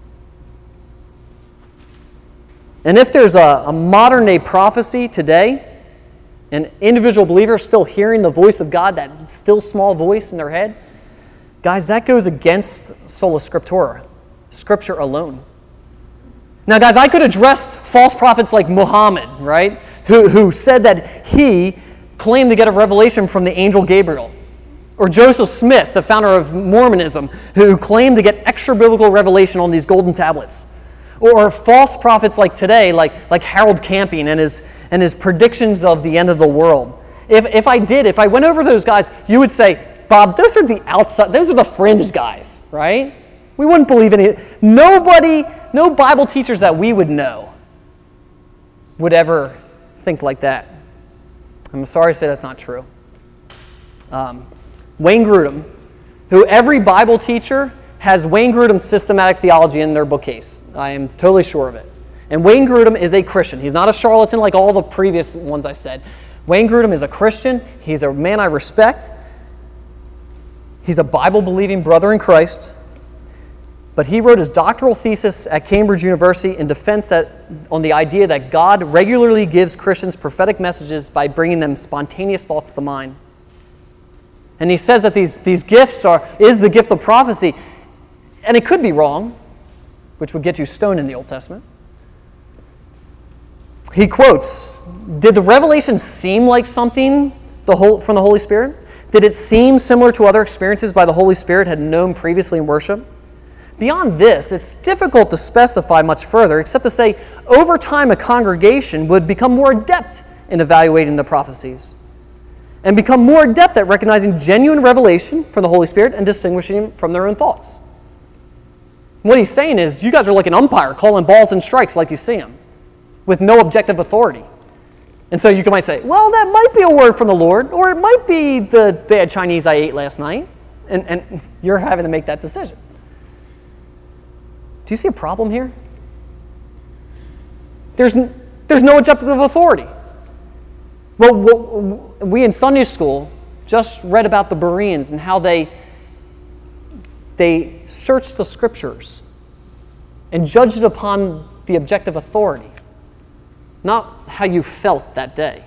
And if there's a, a modern-day prophecy today, an individual believer still hearing the voice of God, that still small voice in their head, guys, that goes against sola scriptura, Scripture alone. Now, guys, I could address false prophets like Muhammad, right, who, who said that he claimed to get a revelation from the angel Gabriel. Or Joseph Smith, the founder of Mormonism, who claimed to get extra-biblical revelation on these golden tablets. Or, or false prophets like today, like, like Harold Camping and his, and his predictions of the end of the world. If, if I did, if I went over those guys, you would say, Bob, those are the outside, those are the fringe guys, right? We wouldn't believe any. Nobody, no Bible teachers that we would know would ever think like that. I'm sorry to say that's not true. Um, Wayne Grudem, who every Bible teacher has Wayne Grudem's systematic theology in their bookcase. I am totally sure of it. And Wayne Grudem is a Christian. He's not a charlatan like all the previous ones I said. Wayne Grudem is a Christian. He's a man I respect. He's a Bible-believing brother in Christ. But he wrote his doctoral thesis at Cambridge University in defense that, on the idea that God regularly gives Christians prophetic messages by bringing them spontaneous thoughts to mind. And he says that these, these gifts are is the gift of prophecy. And it could be wrong, which would get you stoned in the Old Testament. He quotes, did the revelation seem like something the whole, from the Holy Spirit? Did it seem similar to other experiences by the Holy Spirit had known previously in worship? Beyond this, it's difficult to specify much further, except to say, over time a congregation would become more adept in evaluating the prophecies and become more adept at recognizing genuine revelation from the Holy Spirit and distinguishing them from their own thoughts. What he's saying is, you guys are like an umpire calling balls and strikes like you see them, with no objective authority. And so you might say, well, that might be a word from the Lord, or it might be the bad Chinese I ate last night, and, and you're having to make that decision. Do you see a problem here? There's, there's no objective authority. Well, we in Sunday school just read about the Bereans and how they, they searched the Scriptures and judged it upon the objective authority, not how you felt that day.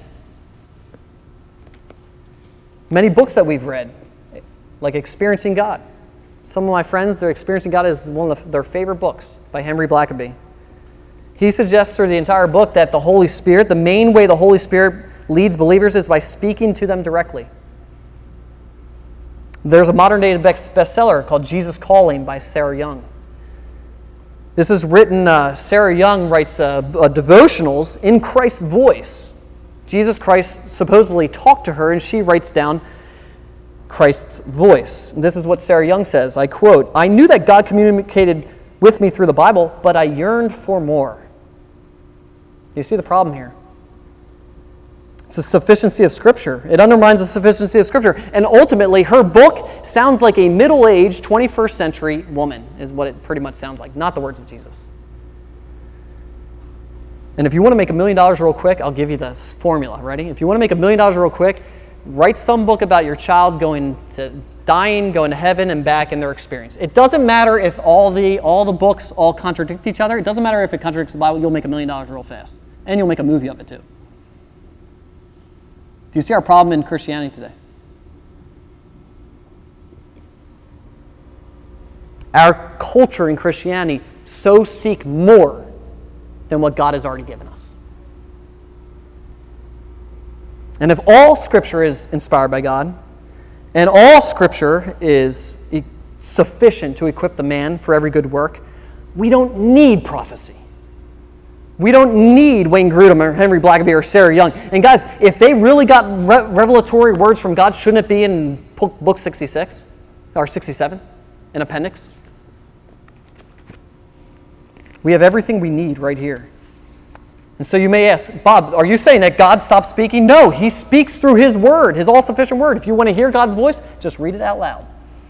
Many books that we've read, like Experiencing God. Some of my friends, they're Experiencing God is one of their favorite books by Henry Blackaby. He suggests through the entire book that the Holy Spirit, the main way the Holy Spirit leads believers is by speaking to them directly. There's a modern-day bestseller called Jesus Calling by Sarah Young. This is written, uh, Sarah Young writes uh, uh, devotionals in Christ's voice. Jesus Christ supposedly talked to her, and she writes down Christ's voice. This is what Sarah Young says, I quote, I knew that God communicated with me through the Bible, but I yearned for more. You see the problem here? It's the sufficiency of Scripture. It undermines the sufficiency of Scripture. And ultimately, her book sounds like a middle-aged, twenty-first century woman, is what it pretty much sounds like, not the words of Jesus. And if you want to make a million dollars real quick, I'll give you this formula. Ready? If you want to make a million dollars real quick, write some book about your child going to dying, going to heaven and back in their experience. It doesn't matter if all the all the books all contradict each other. It doesn't matter if it contradicts the Bible. You'll make a million dollars real fast. And you'll make a movie of it too. Do you see our problem in Christianity today? Our culture in Christianity so seek more than what God has already given us. And if all Scripture is inspired by God, and all Scripture is e- sufficient to equip the man for every good work, we don't need prophecy. We don't need Wayne Grudem or Henry Blackaby or Sarah Young. And guys, if they really got re- revelatory words from God, shouldn't it be in book sixty-six or sixty-seven, an appendix? We have everything we need right here. And so you may ask, Bob, are you saying that God stopped speaking? No, he speaks through his word, his all-sufficient word. If you want to hear God's voice, just read it out loud.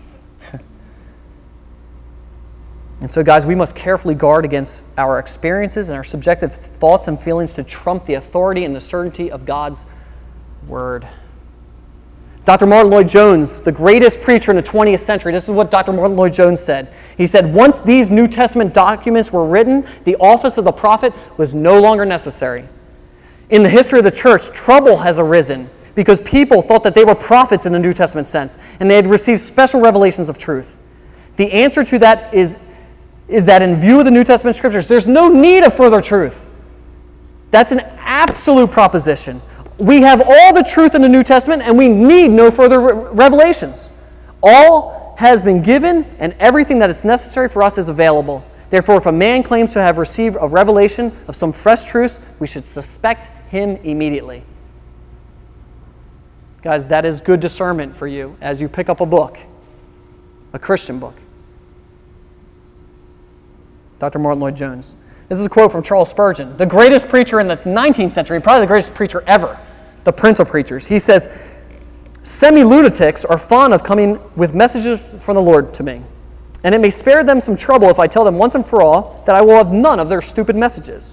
And so, guys, we must carefully guard against our experiences and our subjective thoughts and feelings to trump the authority and the certainty of God's word. Doctor Martin Lloyd-Jones, the greatest preacher in the twentieth century, this is what Doctor Martin Lloyd-Jones said. He said, once these New Testament documents were written, the office of the prophet was no longer necessary. In the history of the church, trouble has arisen because people thought that they were prophets in the New Testament sense, and they had received special revelations of truth. The answer to that is, is that in view of the New Testament scriptures, there's no need of further truth. That's an absolute proposition. We have all the truth in the New Testament, and we need no further re- revelations. All has been given, and everything that is necessary for us is available. Therefore, if a man claims to have received a revelation of some fresh truth, we should suspect him immediately. Guys, that is good discernment for you as you pick up a book, a Christian book. Doctor Martin Lloyd-Jones. This is a quote from Charles Spurgeon, the greatest preacher in the nineteenth century, probably the greatest preacher ever, the prince of preachers. He says, semi-lunatics are fond of coming with messages from the Lord to me, and it may spare them some trouble if I tell them once and for all that I will have none of their stupid messages.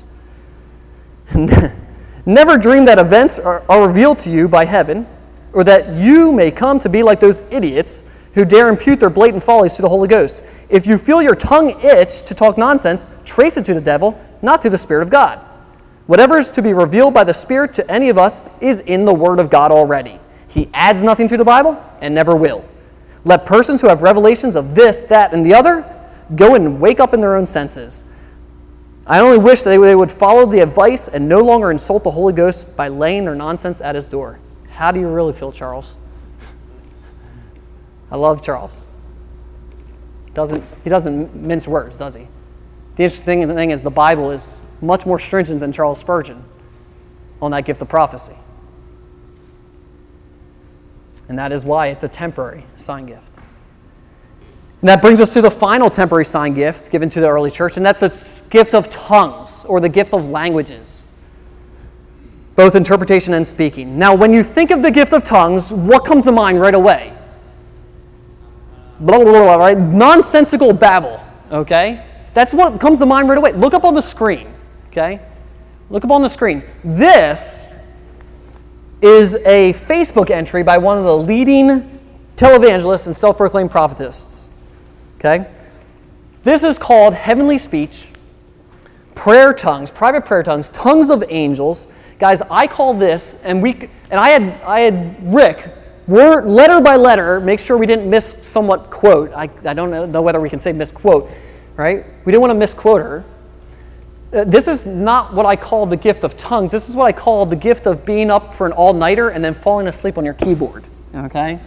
Never dream that events are, are revealed to you by heaven, or that you may come to be like those idiots who dare impute their blatant follies to the Holy Ghost. If you feel your tongue itch to talk nonsense, trace it to the devil, not to the Spirit of God. Whatever is to be revealed by the Spirit to any of us is in the Word of God already. He adds nothing to the Bible and never will. Let persons who have revelations of this, that, and the other go and wake up in their own senses. I only wish that they would follow the advice and no longer insult the Holy Ghost by laying their nonsense at his door. How do you really feel, Charles? I love Charles. Doesn't, he doesn't mince words, does he? The interesting thing is the Bible is much more stringent than Charles Spurgeon on that gift of prophecy. And that is why it's a temporary sign gift. And that brings us to the final temporary sign gift given to the early church, and that's the gift of tongues, or the gift of languages, both interpretation and speaking. Now, when you think of the gift of tongues, what comes to mind right away? Blah, blah, blah, blah, right? Nonsensical babble, okay? That's what comes to mind right away. Look up on the screen, okay? Look up on the screen. This is a Facebook entry by one of the leading televangelists and self-proclaimed prophetists, okay? This is called Heavenly Speech, Prayer Tongues, Private Prayer Tongues, Tongues of Angels. Guys, I call this, and we, and I had, I had Rick, word, letter by letter, make sure we didn't miss somewhat quote. I, I don't know, know whether we can say misquote, right? We didn't want to misquote her. Uh, this is not what I call the gift of tongues. This is what I call the gift of being up for an all-nighter and then falling asleep on your keyboard, okay?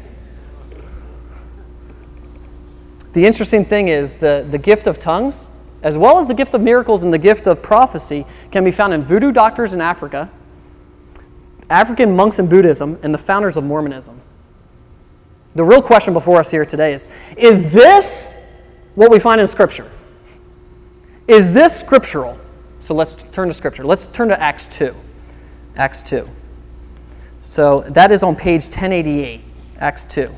The interesting thing is the, the gift of tongues, as well as the gift of miracles and the gift of prophecy, can be found in voodoo doctors in Africa, African monks in Buddhism, and the founders of Mormonism. The real question before us here today is, is this what we find in Scripture? Is this scriptural? So let's turn to Scripture. Let's turn to Acts two. Acts two. So that is on page ten eighty-eight, Acts two.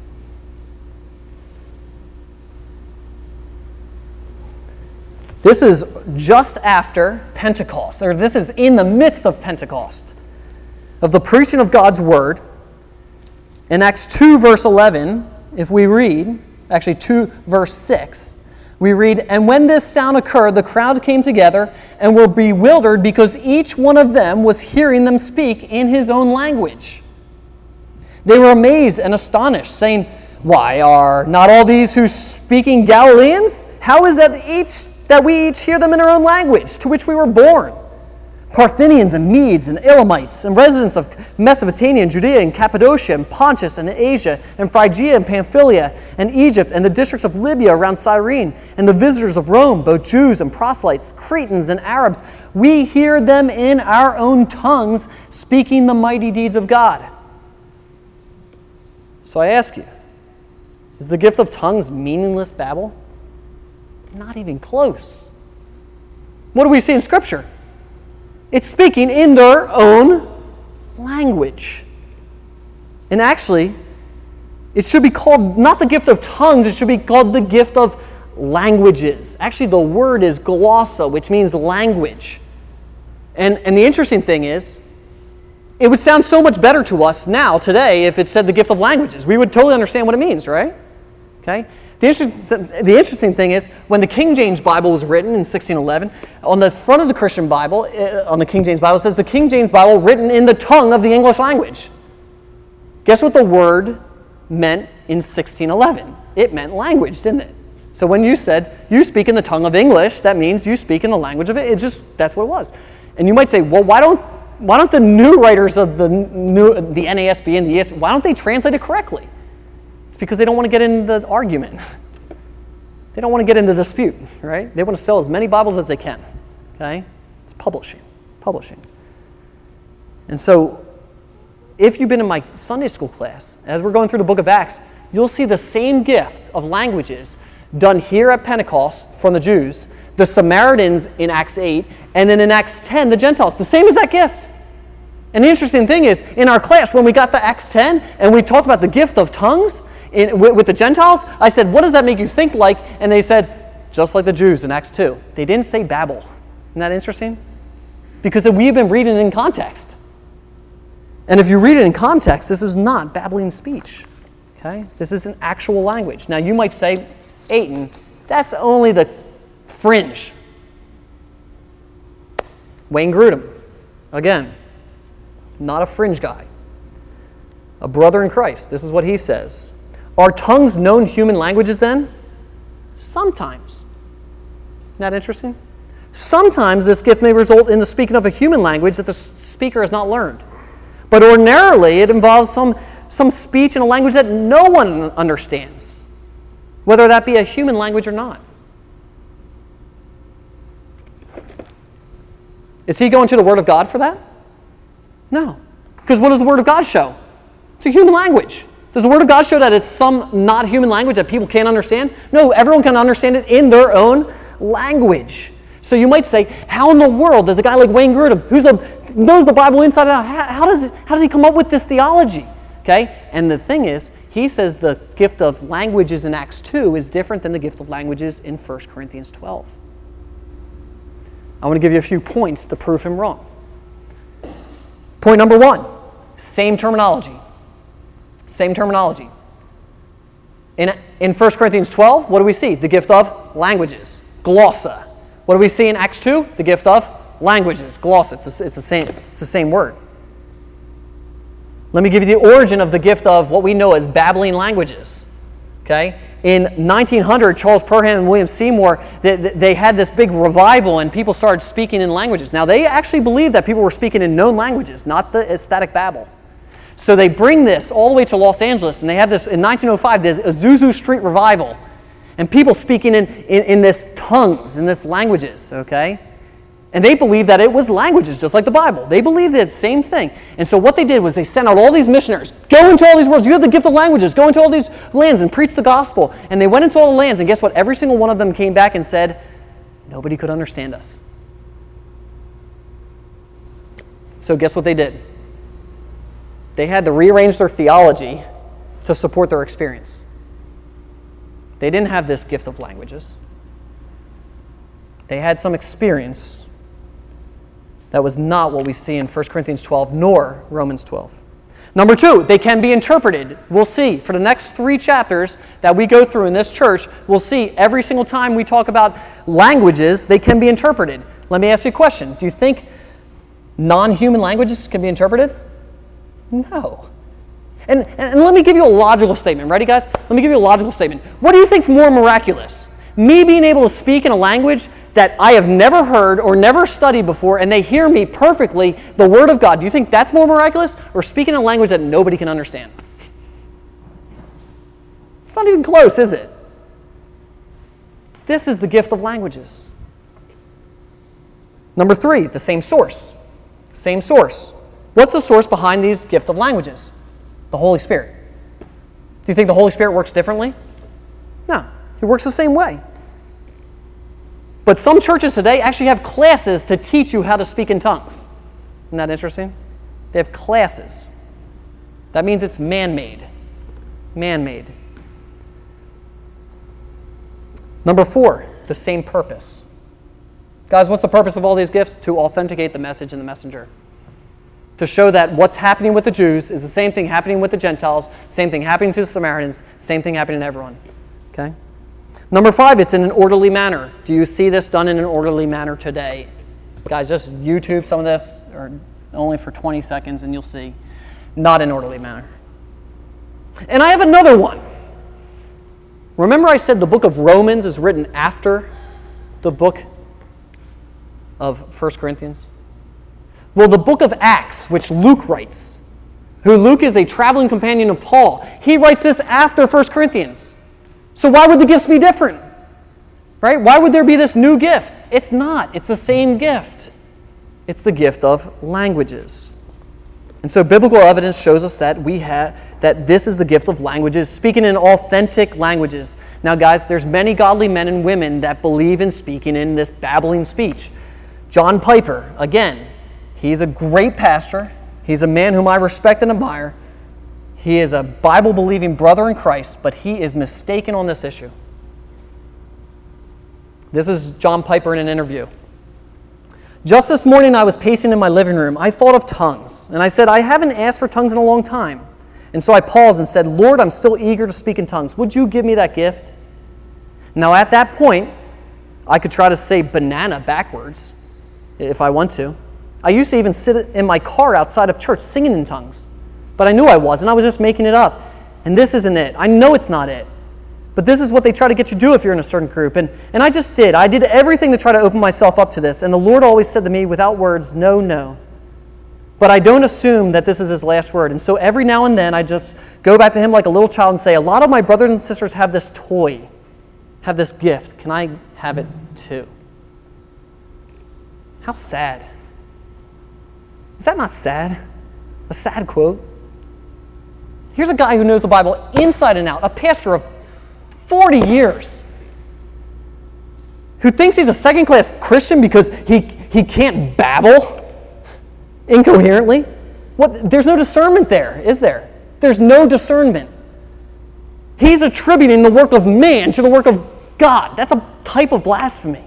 This is just after Pentecost, or this is in the midst of Pentecost, of the preaching of God's Word. In Acts two, verse eleven, if we read, actually two, verse six, We read, "And when this sound occurred, the crowd came together and were bewildered because each one of them was hearing them speak in his own language. They were amazed and astonished, saying, 'Why, are not all these who speaking Galileans? How is that each that we each hear them in our own language, to which we were born? Parthians and Medes and Elamites and residents of Mesopotamia and Judea and Cappadocia and Pontus and Asia and Phrygia and Pamphylia and Egypt and the districts of Libya around Cyrene and the visitors of Rome, both Jews and proselytes, Cretans and Arabs, we hear them in our own tongues speaking the mighty deeds of God.'" So I ask you, is the gift of tongues meaningless babble? Not even close. What do we see in Scripture? It's speaking in their own language. And actually, it should be called not the gift of tongues, it should be called the gift of languages. Actually, the word is glossa, which means language. And, and the interesting thing is, it would sound so much better to us now, today, if it said the gift of languages. We would totally understand what it means, right? Okay? The interesting, the interesting thing is, when the King James Bible was written in sixteen eleven, on the front of the Christian Bible, uh, on the King James Bible, it says the King James Bible written in the tongue of the English language. Guess what the word meant in sixteen eleven? It meant language, didn't it? So when you said, you speak in the tongue of English, that means you speak in the language of it. It just, that's what it was. And you might say, well, why don't why don't the new writers of the new the N A S B and the E S V, why don't they translate it correctly? It's because they don't want to get into the argument. They don't want to get into dispute, right? They want to sell as many Bibles as they can, okay? It's publishing, publishing. And so, if you've been in my Sunday school class, as we're going through the book of Acts, you'll see the same gift of languages done here at Pentecost from the Jews, the Samaritans in Acts eight, and then in Acts ten, the Gentiles. The same exact gift. And the interesting thing is, in our class, when we got to Acts ten, and we talked about the gift of tongues in, with, with the Gentiles, I said, what does that make you think like? And they said, just like the Jews in Acts two. They didn't say babble. Isn't that interesting? Because we've been reading it in context. And if you read it in context, this is not babbling speech. Okay? This is an actual language. Now, you might say, Aiton, that's only the fringe. Wayne Grudem, again, not a fringe guy. A brother in Christ. This is what he says. Are tongues known human languages then? Sometimes. Isn't that interesting? Sometimes this gift may result in the speaking of a human language that the speaker has not learned. But ordinarily it involves some, some speech in a language that no one understands, whether that be a human language or not. Is he going to the Word of God for that? No. Because what does the Word of God show? It's a human language. Does the Word of God show that it's some not human language that people can't understand? No, everyone can understand it in their own language. So you might say, how in the world does a guy like Wayne Grudem, who's a, knows the Bible inside out, how, how, does, how does he come up with this theology? Okay? And the thing is, he says the gift of languages in Acts two is different than the gift of languages in First Corinthians twelve. I want to give you a few points to prove him wrong. Point number one, same terminology. Same terminology. In, in First Corinthians twelve, what do we see? The gift of languages, glossa. What do we see in Acts two? The gift of languages, glossa. It's, a, it's, the same, it's the same word. Let me give you the origin of the gift of what we know as babbling languages. Okay? In nineteen hundred, Charles Perham and William Seymour, they, they had this big revival and people started speaking in languages. Now, they actually believed that people were speaking in known languages, not the ecstatic babble. So they bring this all the way to Los Angeles, and they have this, in nineteen oh five, there's Azusa Street Revival, and people speaking in, in, in this tongues, in this languages, okay? And they believed that it was languages, just like the Bible. They believed the same thing. And so what they did was they sent out all these missionaries, go into all these worlds, you have the gift of languages, go into all these lands and preach the gospel. And they went into all the lands, and guess what? Every single one of them came back and said, nobody could understand us. So guess what they did? They had to rearrange their theology to support their experience. They didn't have this gift of languages. They had some experience that was not what we see in First Corinthians twelve nor Romans twelve. Number two, they can be interpreted. We'll see. For the next three chapters that we go through in this church, we'll see every single time we talk about languages, they can be interpreted. Let me ask you a question. Do you think non-human languages can be interpreted? No. And, and let me give you a logical statement. Ready, guys? Let me give you a logical statement. What do you think is more miraculous? Me being able to speak in a language that I have never heard or never studied before, and they hear me perfectly, the Word of God. Do you think that's more miraculous, or speaking a language that nobody can understand? It's not even close, is it? This is the gift of languages. Number three, the same source. Same source. What's the source behind these gift of languages? The Holy Spirit. Do you think the Holy Spirit works differently? No, He works the same way. But some churches today actually have classes to teach you how to speak in tongues. Isn't that interesting? They have classes. That means it's man-made. Man-made. Number four, the same purpose. Guys, what's the purpose of all these gifts? To authenticate the message and the messenger. To show that what's happening with the Jews is the same thing happening with the Gentiles, same thing happening to the Samaritans, same thing happening to everyone. Okay? Number five, it's in an orderly manner. Do you see this done in an orderly manner today? Guys, just YouTube some of this, or only for twenty seconds, and you'll see. Not in an orderly manner. And I have another one. Remember I said the book of Romans is written after the book of First Corinthians? Well, the book of Acts, which Luke writes, who Luke is a traveling companion of Paul, he writes this after First Corinthians. So why would the gifts be different? Right? Why would there be this new gift? It's not. It's the same gift. It's the gift of languages. And so biblical evidence shows us that we have that this is the gift of languages, speaking in authentic languages. Now, guys, there's many godly men and women that believe in speaking in this babbling speech. John Piper, again, he's a great pastor. He's a man whom I respect and admire. He is a Bible-believing brother in Christ, but he is mistaken on this issue. This is John Piper in an interview. Just this morning I was pacing in my living room. I thought of tongues, and I said, I haven't asked for tongues in a long time. And so I paused and said, Lord, I'm still eager to speak in tongues. Would you give me that gift? Now at that point, I could try to say banana backwards if I want to. I used to even sit in my car outside of church singing in tongues. But I knew I wasn't. I was just making it up. And this isn't it. I know it's not it. But this is what they try to get you to do if you're in a certain group. And, and I just did. I did everything to try to open myself up to this. And the Lord always said to me without words, no, no. But I don't assume that this is his last word. And so every now and then I just go back to him like a little child and say, a lot of my brothers and sisters have this toy, have this gift. Can I have it too? How sad. Is that not sad? A sad quote. Here's a guy who knows the Bible inside and out, a pastor of forty years, who thinks he's a second-class Christian because he, he can't babble incoherently. What? There's no discernment there, is there? There's no discernment. He's attributing the work of man to the work of God. That's a type of blasphemy.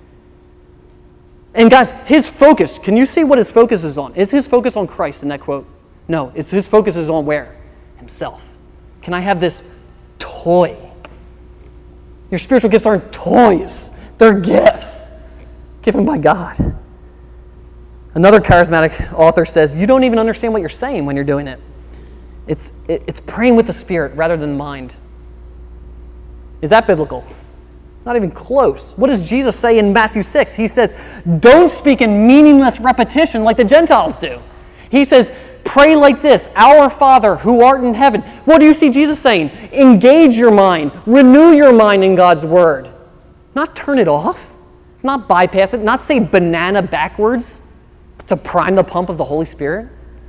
And guys, his focus, can you see what his focus is on? Is his focus on Christ in that quote? No, it's his focus is on where? Himself. Can I have this toy? Your spiritual gifts aren't toys. They're gifts given by God. Another charismatic author says, you don't even understand what you're saying when you're doing it. It's, it, it's praying with the Spirit rather than the mind. Is that biblical? Not even close. What does Jesus say in Matthew six? He says, don't speak in meaningless repetition like the Gentiles do. He says, pray like this, Our Father who art in heaven. What do you see Jesus saying? Engage your mind. Renew your mind in God's word. Not turn it off. Not bypass it. Not say banana backwards to prime the pump of the Holy Spirit.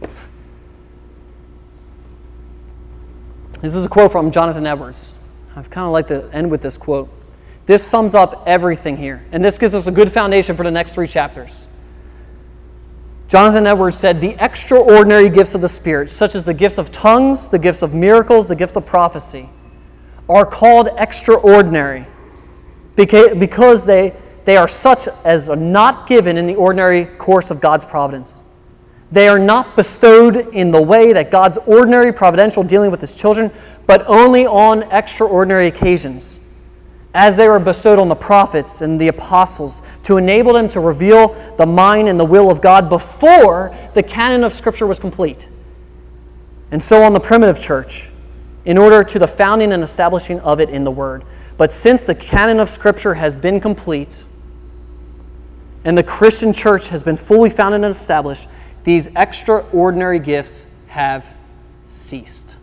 This is a quote from Jonathan Edwards. I've kind of like to end with this quote. This sums up everything here, and this gives us a good foundation for the next three chapters. Jonathan Edwards said, the extraordinary gifts of the Spirit, such as the gifts of tongues, the gifts of miracles, the gifts of prophecy, are called extraordinary because they, they are such as are not given in the ordinary course of God's providence. They are not bestowed in the way that God's ordinary providential dealing with his children, but only on extraordinary occasions, as they were bestowed on the prophets and the apostles, to enable them to reveal the mind and the will of God before the canon of Scripture was complete. And so on the primitive church, in order to the founding and establishing of it in the Word. But since the canon of Scripture has been complete, and the Christian church has been fully founded and established, these extraordinary gifts have ceased.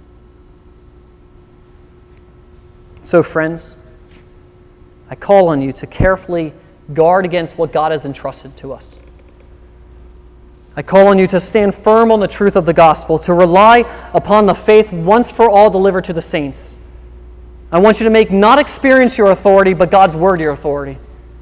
So, friends, I call on you to carefully guard against what God has entrusted to us. I call on you to stand firm on the truth of the gospel, to rely upon the faith once for all delivered to the saints. I want you to make not experience your authority, but God's word your authority.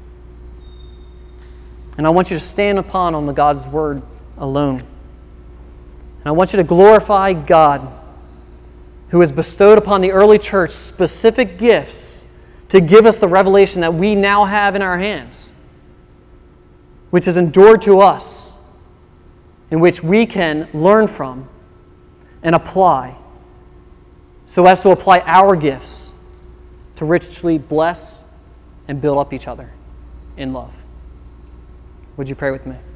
And I want you to stand upon on the God's word alone. And I want you to glorify God, who has bestowed upon the early church specific gifts to give us the revelation that we now have in our hands, which is endured to us, in which we can learn from and apply, so as to apply our gifts to richly bless and build up each other in love. Would you pray with me?